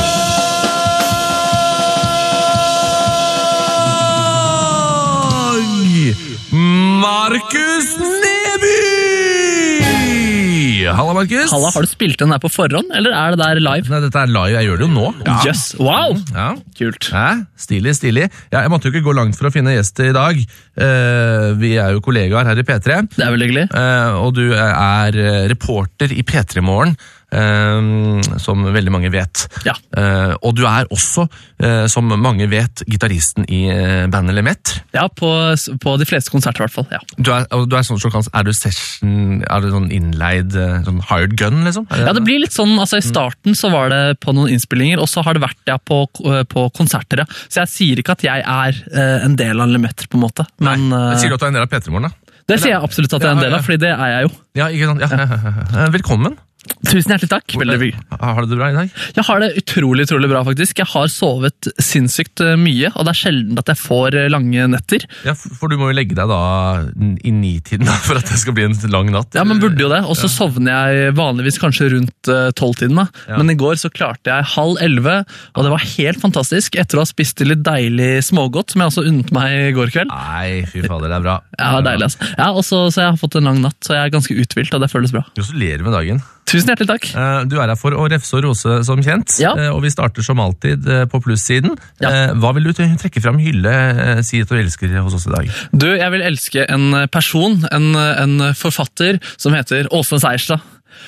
Markus Neby! Halla, Markus. Halla, har du spilt den her på forhånd, eller det der live? Nei, dette live, jeg gjør det jo nå. Yes, wow! Ja. Kult. Stilig. Ja, jeg måtte jo ikke gå langt for å finne gjest i dag. Vi jo kollegaer her i P3. Det veldig hyggelig. Og du reporter i P3 Morgen. Som veldig mange vet. Ja. Og du også, som mange vet, gitaristen i bandet Lemaitre. Ja, på de fleste konserter i hvert fall, ja. Du sånn som du session, du sånn innleid, sånn hired gun, liksom? Ja, det blir litt sånn, altså i starten så var det på noen innspillinger, og så har det vært på konserter, ja. Så jeg sier ikke at jeg en del av Lemaitre, på en måte. Men, sier du at du en del av P3 Morgen, da? Det sier jeg absolutt at jeg en del av, fordi det jeg jo. Ja, ikke sant? Ja. Velkommen. Tusen hjertelig takk. Veldig hyggelig. Har du det bra i dag? Jeg har det utrolig bra, faktisk. Jeg har sovet sinnssykt mye, og det sjelden at jeg får lange netter. Ja, for du må jo legge deg da i 9-tiden for at det skal bli en lang natt. Ja, men burde jo det. Og så sovner jeg vanligvis kanskje rundt 12-tiden. Ja. Men i går så klarte jeg 10:30, og det var helt fantastisk. Etter å ha spist litt deilig smågodt, som jeg også unnet meg i går kveld. Nei, fy fader, det bra. Ja, deilig, altså. Ja, og så jeg har fått en lang natt, så jeg ganske uthvilt, og det føles bra. Gratulerer med dagen. Tusen hjertelig takk. Du her for å refse og rose som kjent, og vi starter som alltid på plussiden. Ja. Hva vil du trekke fram, hylle, si at du elsker hos oss i dag? Jeg vil elske en person, en forfatter som heter Åsne Seierstad.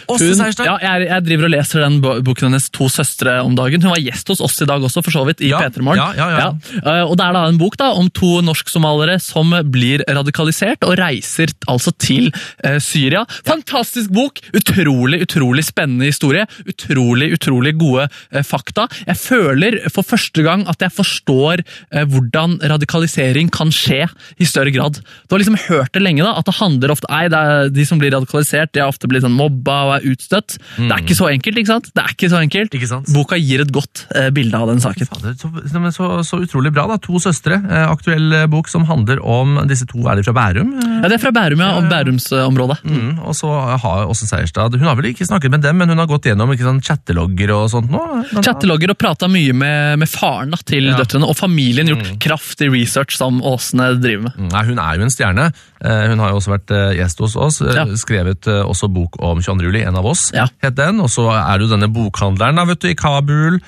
Jeg driver og leser den boken hennes 2 søstre om dagen. Hun var gjest hos oss i dag også, for så vidt, i P3 Morgen. Ja. Og det da en bok om 2 norsk-somalere som blir radikalisert og reiser altså til Syria. Fantastisk bok! Utrolig spennende historie. Utrolig gode fakta. Jeg føler for første gang at jeg forstår hvordan radikalisering kan skje i større grad. Du har liksom hørt det lenge da, at det handler ofte, de som blir radikalisert, de har ofte blitt sånn mobba og utstøtt. Det ikke så enkelt, ikke sant? Det ikke så enkelt. Ikke sant? Boka gir et godt bilde av den saken. Så utrolig bra da. 2 søstre. Aktuell bok som handler om disse 2. Det fra Bærum? Ja, det fra Bærum, ja. Om Bærumsområdet. Og så har også Seierstad. Hun har vel ikke snakket med dem, men hun har gått gjennom chattelogger og sånt nå? Chattelogger og pratet mye med faren da, til døtrene, og familien gjort kraftig research som Åsne driver med. Nei, hun jo en stjerne. Hun har jo også vært gjest hos oss. Skrevet også bok om 22. juli, en av oss, het den. Og så det jo denne bokhandleren da, vet du, i Kabul.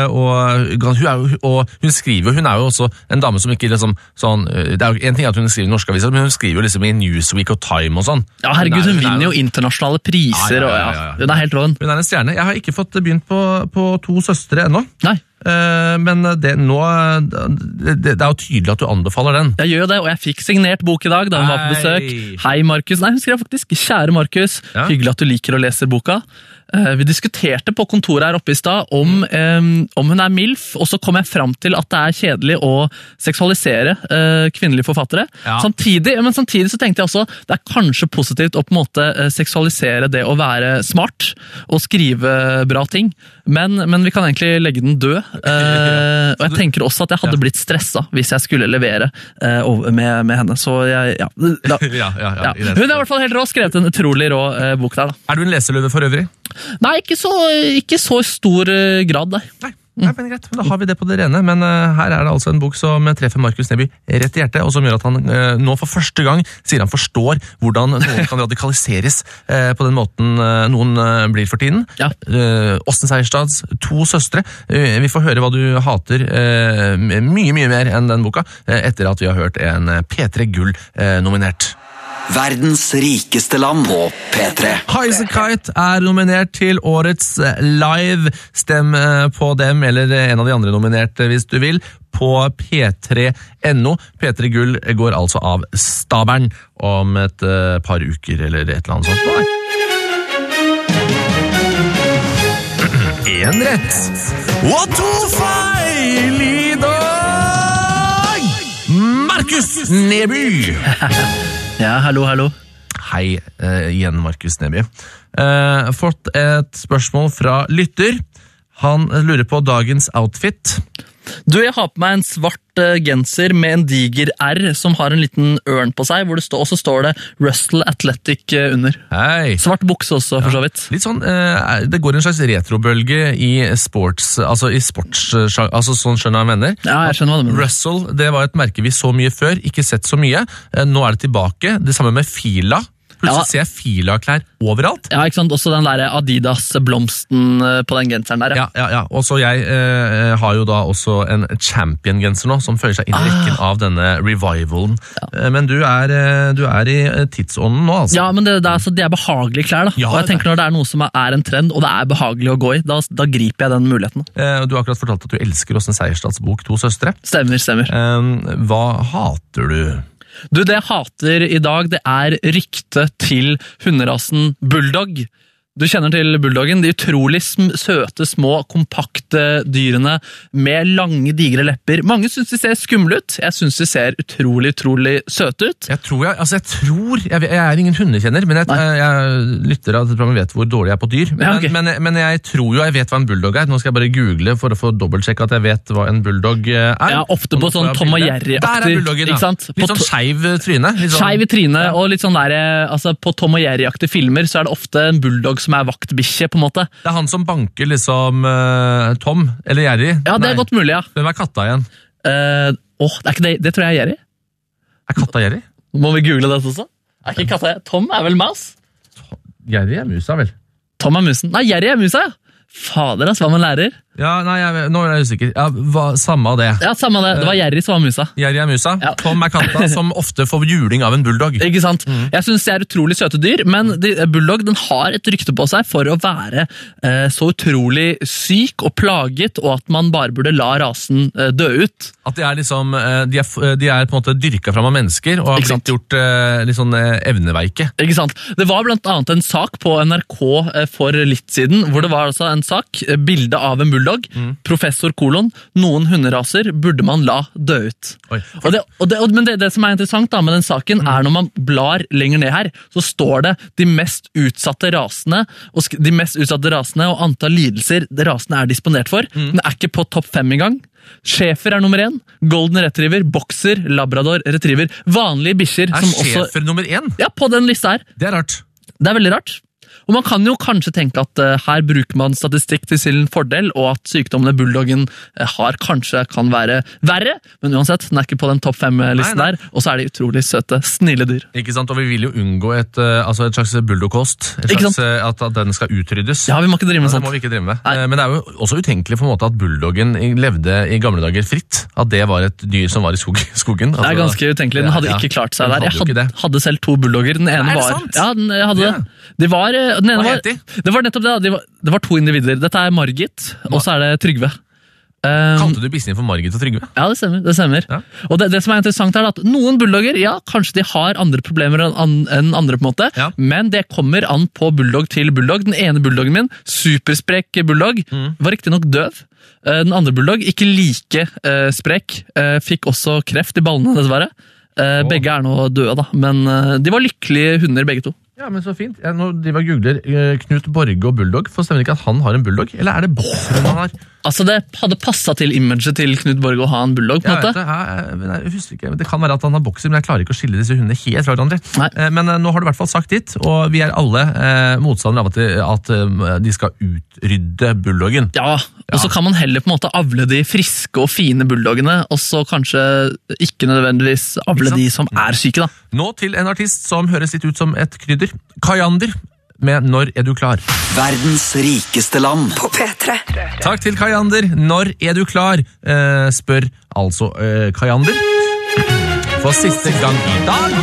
Og hun skriver, hun jo også en dame som ikke liksom sånn, det jo en ting at hun skriver i norske aviser, men hun skriver jo liksom i Newsweek og Time og sånn. Ja, herregud, hun vinner jo internasjonale priser, og hun helt råden. Hun en stjerne. Jeg har ikke fått begynt på 2 søstre ennå. Nei. Men det jo tydelig at du anbefaler den. Jeg gjør jo det, og jeg fikk signert bok i dag da hun var på besøk. Hei, Markus. Nei, hun skrev faktisk, kjære Markus, hyggelig at du liker å lese boka. Vi diskuterte på kontoret her oppe i stad om hun MILF, og så kom jeg fram til at det kjedelig å seksualisere kvinnelige forfattere. Samtidig så tenkte jeg også, det kanskje positivt å på en måte seksualisere det å være smart og skrive bra ting, men vi kan egentlig legge den død. Og jeg tenker også at jeg hadde blitt stresset hvis jeg skulle levere med henne, så hun i hvert fall helt rå, skrevet en utrolig rå bok der da. Du en leseløve for øvrig? Nei, ikke så stor grad, nei. Nei, men greit, da har vi det på det rene, men her det altså en bok som treffer Markus Neby rett i hjertet, og som gjør at han nå for første gang sier han forstår hvordan noen kan radikaliseres på den måten noen blir for tiden. Åsne Seierstads 2 søstre. Vi får høre hva du hater mye mer enn den boka, etter at vi har hørt en P3 Gull nominert. Verdens rikeste land på P3. Highasakite nominert til årets live. Stem på dem, eller en av de andre nominerte hvis du vil, på p3.no. P3 Gull går altså av stabelen om et par uker, eller et eller annet sånt. 1 rett og 2 feil i dag! Markus Neby! Ja, hallo. Hei igjen, Markus Neby. Fått et spørsmål fra lytter. Han lurer på dagens outfit. Du, jeg har på meg en svart genser med en diger R som har en liten ørn på seg, hvor det også står det Russell Athletic under. Hei. Svart bukse også, for så vidt. Litt sånn, det går en slags retrobølge i sports, altså sånn skjønner jeg mener. Ja, jeg skjønner hva du mener. Russell, det var et merke vi så mye før, ikke sett så mye. Nå er det tilbake, det samme med Fila. Plutselig ser jeg Fila-klær overalt. Ja, ikke sant? Også den der Adidas-blomsten på den genseren der. Ja. Og så jeg har jo da også en Champion-genser nå, som føler seg inn i rekken av denne revivalen. Ja. Men du er i tidsånden nå, altså. Ja, men det er behagelige klær, da. Ja, og jeg tenker når det er noe som er en trend, og det er behagelig å gå i, da griper jeg den muligheten. Du har akkurat fortalt at du elsker Åsne Seierstads bok To søstre. Stemmer. Hva hater du? Du, det jeg hater i dag, det er ryktet til hunderasen Bulldog. Du kjenner til bulldoggen, de utrolig søte, små, kompakte dyrene med lange, digre lepper. Mange synes de ser skumle ut. Jeg synes de ser utrolig søte ut. Jeg er ingen hundekjenner, men jeg lytter at jeg vet hvor dårlig jeg er på dyr. Men jeg tror jo jeg vet hva en bulldog er. Nå skal jeg bare google for å få dobbeltsjekke at jeg vet hva en bulldog er. Ja, ofte på sånn Tom og Jerry-aktig. Der er bulldoggen, ja. Litt sånn skeiv tryne. Skeiv i trynet, og litt sånn der, altså på Tom og Jerry-aktige filmer så er det ofte en bulldog som er vaktbikkje, på en måte. Det er han som banker liksom Tom, eller Jerry. Ja, det er godt mulig, ja. Hvem er katta igjen? Det er ikke det. Det tror jeg er Jerry. Er katta Jerry? Må vi google det også? Er ikke katta Tom er vel mas? Jerry er musa, vel? Tom er musen. Nei, Jerry er musa, ja. Fader, hva man lærer. Ja, nå er jeg usikker. Ja, samme av det. Ja, samme av det. Det var Jerry som var musa. Jerry er musa. Ja. Tom er katta, som ofte får juling av en bulldog. Ikke sant? Jeg synes det er utrolig søte dyr, men bulldog den har et rykte på seg for å være så utrolig syk og plaget, og at man bare burde la rasen dø ut. At de er liksom, de er på en måte dyrket fram av mennesker, og har blitt gjort litt sånn evneveike. Ikke sant? Det var blant annet en sak på NRK for litt siden, hvor det var altså en sak, bilde av en bulldog, professor kolon, noen hunderaser burde man la dø ut. Men det som er interessant da med den saken er når man blar lenger ned her, så står det de mest utsatte rasene og antall lidelser rasene er disponert for. Den er ikke på topp 5 i gang. Schäfer er nummer 1, Golden Retriever, Boxer, Labrador, Retriever, vanlige bikkjer. Er Schäfer nummer 1? Ja, på den lista her. Det er rart. Det er veldig rart. Og man kan jo kanskje tenke at her bruker man statistikk til sin fordel, og at sykdommene bulldoggen har kanskje kan være verre, men uansett, den er ikke på den topp 5-listen der, og så er de utrolig søte, snille dyr. Ikke sant, og vi vil jo unngå et slags bulldogkost, at den skal utryddes. Ja, vi må ikke drive med sånt. Det må vi ikke drive med. Men det er jo også utenkelig på en måte at bulldoggen levde i gamle dager fritt, at det var et dyr som var i skogen. Det er ganske utenkelig, den hadde ikke klart seg der. Jeg hadde selv 2 bulldogger, den ene var... sant? Ja, jeg hadde det. Det var nettopp det. Det var 2 individer. Dette er Margit, og så er det Trygve. Kalte du bissen for Margit og Trygve? Ja, det stemmer. Ja. Og det som er interessant er at noen bulldogger, ja, kanskje de har andre problemer enn andre på en måte, men det kommer an på bulldog til bulldog. Den ene bulldoggen min, supersprek bulldog, var riktig nok døv. Den andre bulldog, ikke like sprek, fikk også kreft i ballene, dessverre. Begge er nå døde da, men de var lykkelige hunder begge to. Ja, men så fint. Nå driver jeg googler Knut Borge og bulldog, for stemmer ikke at han har en bulldog, eller er det bokseren han har? Altså, det hadde passet til imaget til Knut Borge å ha en bulldog, på en måte. Jeg husker ikke, det kan være at han har bokser, men jeg klarer ikke å skille disse hundene helt fra hverandre. Men nå har du i hvert fall sagt ditt, og vi er alle motstandere av at de skal utrydde bulldoggen. Ja, og så kan man heller på en måte avle de friske og fine bulldoggene, og så kanskje ikke nødvendigvis avle de som er syke, da. Nå til en artist som høres litt ut som et krydder. Kayander med Når er du klar? Verdens rikeste land på P3. Takk til Kayander. Når er du klar? Spør altså Kayander. For siste gang i dag.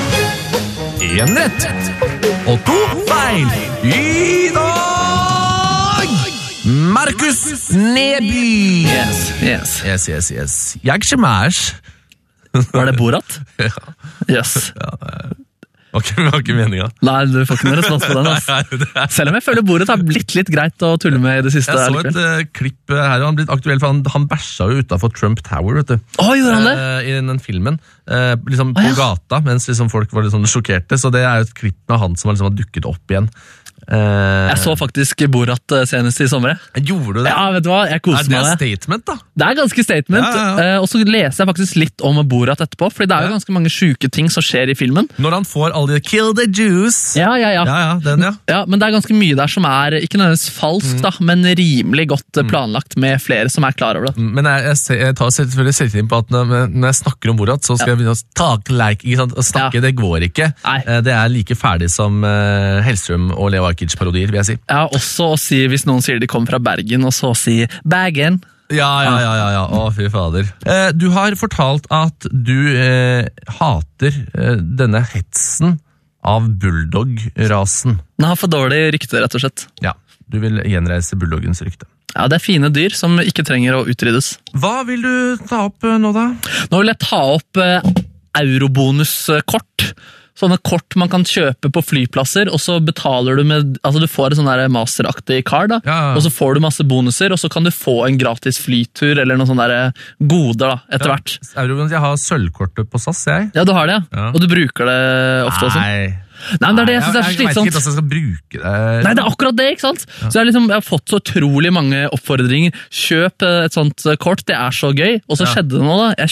1 rett og 2 feil i dag. Markus Neby. Yes. Jeg skjemæsj. Var det Borat? Ja. Yes. Ja, det var ikke meningen. Nei, du får ikke noe respons på den. Selv om jeg føler Borat har blitt litt greit å tulle med i det siste. Jeg så et klipp her, og han blitt aktuell, for han bæsja jo utenfor Trump Tower, vet du. Gjorde han det? I den filmen. liksom på gata, mens liksom folk var liksom sjokkerte, så det jo et klipp med han som liksom har dukket opp igjen. Jeg så faktisk Borat senest I sommer. Gjorde du det? Ja, vet du hva? Jeg koste meg. Det statement da? Det ganske statement, og så leser jeg faktisk litt om Borat etterpå, fordi det jo ganske mange syke ting som skjer I filmen. Når han får alle de kill the Jews. Ja, den. Ja, men det ganske mye der som ikke nødvendigvis falskt, da, men rimelig godt planlagt med flere som klar over det. Men jeg tar selvfølgelig selvtid på at når jeg snakker om Borat, så skal jeg begynne å talk like, ikke sant? Å snakke, det går ikke. Nei. Det like ferdig som Hellstrøm og Leo Ajkic-parodier, vil jeg si. Ja, også å si, hvis noen sier de kommer fra Bergen, og så si Bergen. Ja. Å, fy fader. Du har fortalt at du hater denne hetsen av bulldog-rasen. Den har for dårlig rykte, rett og slett. Ja, du vil gjenreise bulldoggens rykte. Ja, det fine dyr som ikke trenger å utryddes. Hva vil du ta opp nå da? Nå vil jeg ta opp eurobonuskort. Sånne kort man kan kjøpe på flyplasser, og så betaler du med, altså du får en sånn der masteraktig card da, og så får du masse bonuser, og så kan du få en gratis flytur, eller noen sånne der goder da, etter hvert. Eurobonus, jeg har sølvkortet på SAS, jeg. Ja, du har det, ja. Og du bruker det ofte også. Nei, men det det jeg synes så slitsomt. Jeg vet ikke hvordan jeg skal bruke det. Nei, det akkurat det, ikke sant? Så jeg har fått så utrolig mange oppfordringer. Kjøp et sånt kort, det så gøy. Og så skjedde det noe da.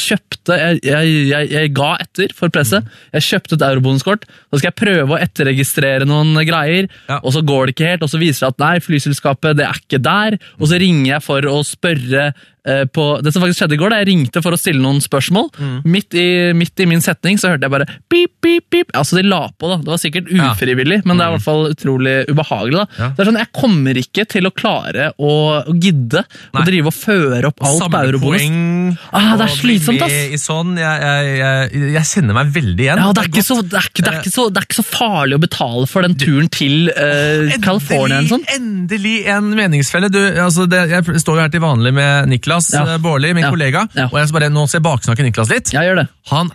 Jeg ga etter for presset. Jeg kjøpte et eurobonuskort. Så skal jeg prøve å etterregistrere noen greier, og så går det ikke helt, og så viser det at nei, flyselskapet, det ikke der. Og så ringer jeg for å spørre på det som faktisk skjedde I går, da jeg ringte for å stille noen spørsmål. Midt i min setning så hørte jeg bare pip, pip, pip. Altså de la på da. Det var sikkert ufrivillig, men det I hvert fall utrolig ubehagelig da. Det sånn, jeg kommer ikke til å klare å gidde å drive og føre opp alt på eurobonus. Det slitsomt, ass. I sånn, jeg kjenner meg veldig igjen. Ja, det ikke så farlig å betale for den turen til California eller sånn. Endelig en meningsfelle. Jeg står jo her til vanlig med Niklas Bårli, min kollega, og jeg skal bare nå se baksnakke Niklas litt. Ja, gjør det. Han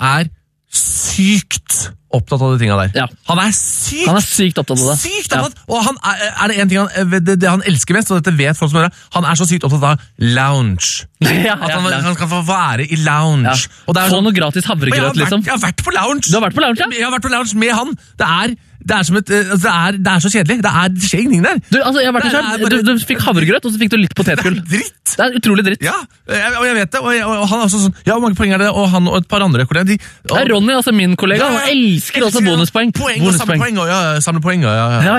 sykt opptatt av de tingene der. Ja. Han sykt opptatt av det. Sykt opptatt, og han det en ting det han elsker mest, og dette vet folk som hører, han så sykt opptatt av lounge. At han kan få være I lounge. Og få noe gratis havregrøt, liksom. Jeg har vært på lounge. Du har vært på lounge, ja? Jeg har vært på lounge med han. Det som det så kjedelig. Det skjer ingenting der. Jeg har vært der selv. Du fikk havregrøt, og så fikk du litt potetgull. Det dritt. Det utrolig dritt. Ja, og jeg vet det. Og han også sånn, ja, hvor mange poeng det? Og han og et par andre kolleger. Ronny, altså min kollega, han elsker også bonuspoeng. Samle poeng, ja.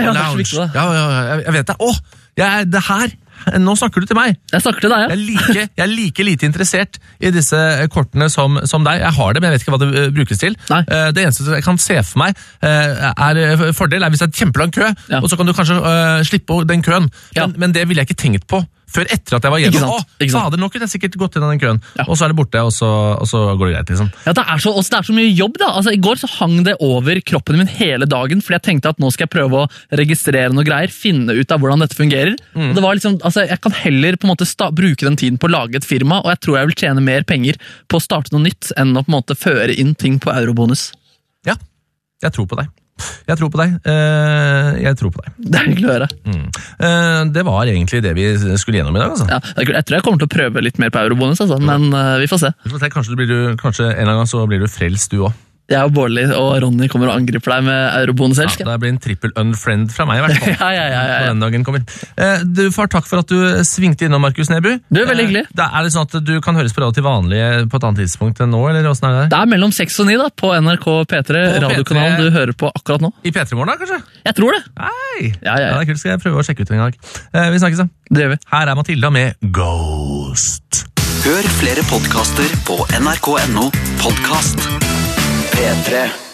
Jeg vet det. Det her nå snakker du til meg. Jeg snakker til deg, ja. Jeg like lite interessert I disse kortene som deg. Jeg har det, men jeg vet ikke hva det brukes til. Nei. Det eneste jeg kan se for meg fordel hvis det et kjempelang kø, og så kan du kanskje slippe den køen. Men det ville jeg ikke tenkt på før etter at jeg var hjemme. Fader, nå kunne jeg sikkert gått inn av den køen. Og så det borte, og så går det greit, liksom. Ja, det så mye jobb, da. Altså, I går så hang det over kroppen min hele dagen, fordi jeg tenkte at nå skal jeg prøve å registrere noe greier, finne ut av hvordan dette fungerer. Og det var liksom, altså, jeg kan heller på en måte bruke den tiden på å lage et firma, og jeg tror jeg vil tjene mer penger på å starte noe nytt, enn å på en måte føre inn ting på eurobonus. Ja, jeg tror på deg. Jeg tror på deg. Det hyggelig å høre. Det var egentlig det vi skulle gjennom I dag, altså. Ja, jeg tror jeg kommer til å prøve litt mer på eurobonus, altså, men vi får se. Kanskje en eller annen gang så blir du frelst du også. Jeg og Bårli og Ronny kommer og angriper deg med eurobonus, elsker. Ja, det blir en trippel unfriend fra meg I hvert fall. Ja. Den dagen kommer. Du får takk for at du svingte innom, Markus Neby. Du veldig hyggelig. Det sånn at du kan høres på radio til vanlig på et annet tidspunkt enn nå, eller hvordan det? Det mellom 6 og 9 da, på NRK P3, radiokanalen du hører på akkurat nå. I P3-morgen da, kanskje? Jeg tror det. Nei. Ja. Det kult, skal jeg prøve å sjekke ut en gang. Vi snakkes da. Det gjør vi. Her Matilda med Ghost. Hør flere podcaster på nrk.no podcast P3.